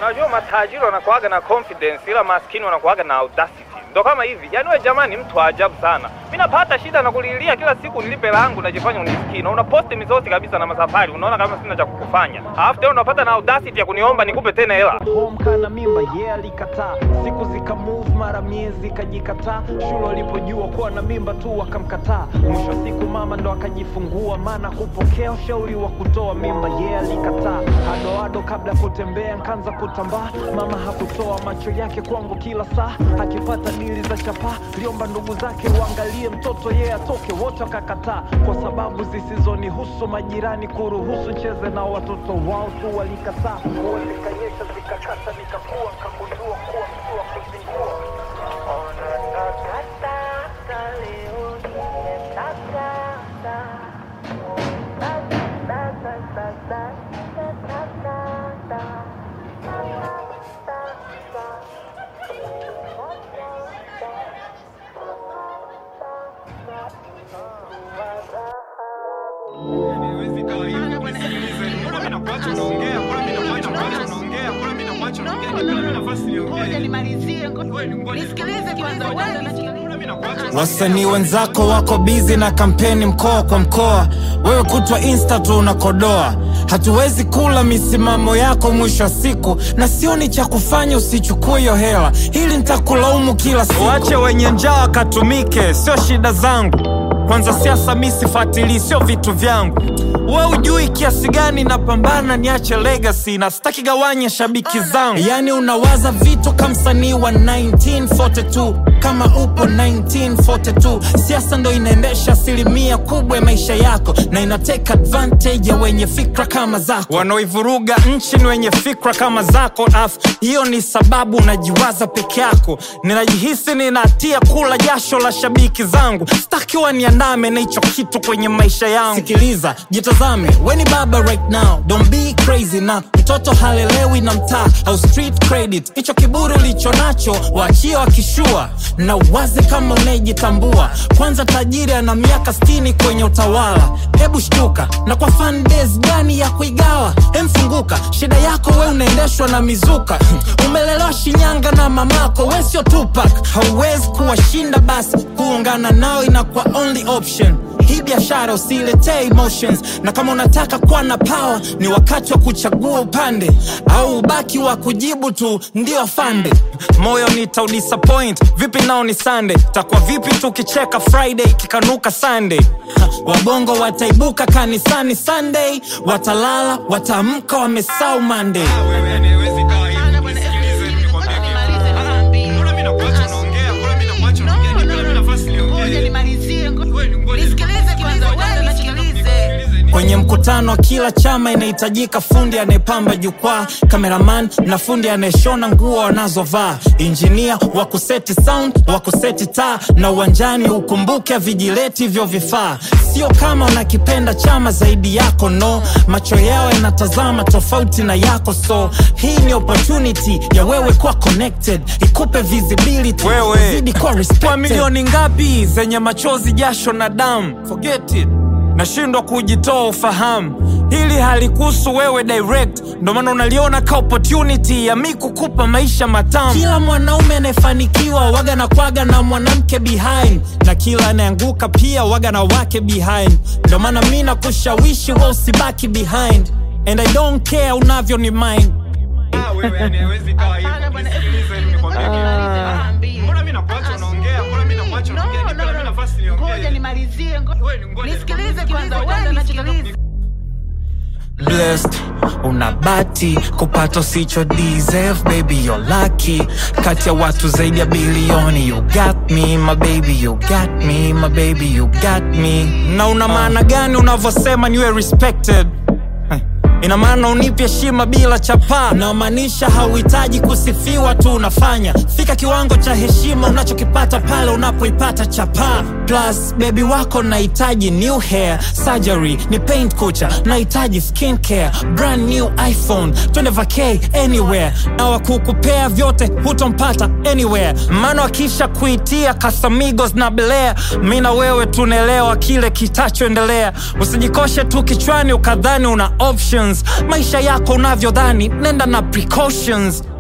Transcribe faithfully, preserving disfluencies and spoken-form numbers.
Unajua matajiri wanakuaga na confidence ila maskini wanakuaga na audacity. Ndio kama hivi. Yaani wewe jamani mtu ajabu sana. Mimi napata shida na kulilia kila siku nilipe langu najifanya unisikii. Na unapost mizozi kabisa na masafari. Unaona kama sina cha kukufanya. After unapata na audacity ya kuniomba nikupe tena hela. Home kana mimba yeah alikataa. Siku zika move mara miezi kajikataa. Shule alipojua kuwa na mimba tu akamkataa. Mwisho siku mama ndo akajifungua maana kupokea ushauri wa kutoa mimba yeah alikataa. Ado ado kabla kutembea nkaanza kutambaa. Mama hakutoa macho yake kwangu kila saa. Akipata dili za chapa liomba ndugu zake uangalie mtoto yeye yeah, atoke wote wakakataa. Kwa sababu zisizonihusu majirani kuruhusu cheze na watoto wao tu walikataa. Wote kanyesha zikakata nikakuwa kagundua kuwa mtu wa kuzingua. Ona nakata leo nimetaka Wasanii wenzako wako busy na kampeni mkoa kwa mkoa. Wewe kutwa Insta tu unakodoa. Hatuwezi kula misimamo yako mwisho siku. Na sioni cha kufanya usichukue hiyo hela. Hili nitakulaumu kila siku. Waache wenye njaa katumike, sio shida zangu. Kwanza siasa mimi sifuatilii, sio vitu vyangu. Wewe ujui kiasi gani napambana niache legacy na sitaki gawanya shabiki zangu. Yani unawaza vitu kama msanii wa nineteen forty-two. Kama upo nineteen forty-two. Siasa ndo inaendesha asilimia kubwa ya maisha yako. Na inatake advantage ya wenye fikra kama zako. Wanaoivuruga nchi ni wenye fikra kama zako. Af, hiyo ni sababu unajiwaza peke yako. Ninajihisi ninatia kula jasho la shabiki zangu. Sitaki waniandame na hicho kitu kwenye maisha yangu. Sikiliza, jitazame, we ni baba right now. Don't be crazy na mtoto halelewi na mtaa au street credit. Hicho kiburi ulicho nacho waachie wakishua. Na wazi kama unajitambua. Kwanza tajiri ana miaka sitini kwenye utawala. Hebu shtuka, na kwa fan base gani ya kuigawa? Emfunguka, shida yako we unaendeshwa na mizuka. Umelelewa Shinyanga na mamako, we sio Tupac. Hauwezi kuwashinda basi, kuungana nao inakuwa only option. Hii biashara usiletee emotions. Na kama unataka kuwa na power, ni wakati wa kuchagua upande. Au ubaki wa kujibu tu, ndio afande. Moyo nita disappoint, vipi nao ni Sunday. Takwa vipi tukicheka Friday, kikanuka Sunday. Ha, wabongo wataibuka kanisani Sunday. Watalala, wataamka wamesahau Monday. Kwenye mkutano kila chama inahitajika fundi anayepamba jukwaa, cameraman na fundi anayeshona nguo wanazovaa, engineer wa kuseti sound, wa kuseti taa, na uwanjani ukumbuke vijileti vyo vifaa. Sio kama unakipenda chama zaidi yako, no. Macho yao yanatazama tofauti na yako, so hii ni opportunity ya wewe kuwa connected, ikupe visibility, zidi kwa respected. Kwa milioni ngapi zenye machozi, jasho na damu, forget it. Nashindwa kujitoa ufahamu. Hili halikuhusu wewe direct. Ndo maana unaliona ka opportunity ya mimi kukupa maisha matamu. Kila mwanaume anayefanikiwa waga na kwaga na mwanamke behind. Na kila anaanguka pia waga na wake behind. Ndo maana mimi nakushawishi wewe usibaki behind. And I don't care unavyo ni mine. Ah wewe hawezi kaa hivi. Nisikilize nimekwambia kitu. Mbona mimi nakuacha unaongea? Mbona mimi nakuacha unaongea? Nipe mimi nafasi niongee. Ngoja nimalizie. Nisikilize kwanza, wewe nisikilize. Blessed, unabati kupata usicho deserve, baby you're lucky. Kati ya watu zaidi ya bilioni, you got me my baby, you got me my baby, you got me. Na una maana gani unavosema niwe respected? Ina maana unipe heshima bila chapa. Na maanisha hauhitaji kusifiwa tu unafanya. Fika kiwango cha heshima unachokipata pale unapoipata chapa. Plus baby wako nahitaji new hair, surgery ni paint kucha, nahitaji skin care, brand new iPhone, twende vacay anywhere. Na wakukupea vyote hutompata anywhere, maana wakisha kuitia Casamigos na Belair, mimi na wewe tunaelewa kile kitachoendelea. Usijikoshe tu kichwani ukadhani una options, maisha yako unavyodhani, nenda na precautions.